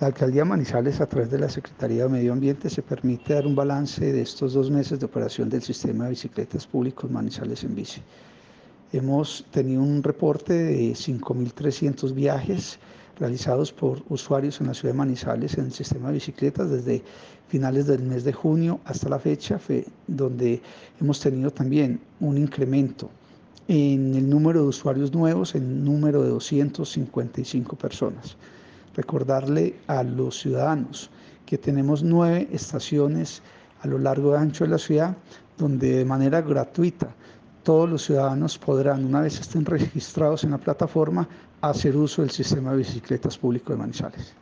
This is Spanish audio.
La Alcaldía de Manizales, a través de la Secretaría de Medio Ambiente, se permite dar un balance de estos 2 meses de operación del sistema de bicicletas públicos Manizales en Bici. Hemos tenido un reporte de 5.300 viajes realizados por usuarios en la ciudad de Manizales en el sistema de bicicletas desde finales del mes de junio hasta la fecha, donde hemos tenido también un incremento en el número de usuarios nuevos, en el número de 255 personas. Recordarle a los ciudadanos que tenemos 9 estaciones a lo largo y ancho de la ciudad, donde de manera gratuita todos los ciudadanos podrán, una vez estén registrados en la plataforma, hacer uso del sistema de bicicletas público de Manizales.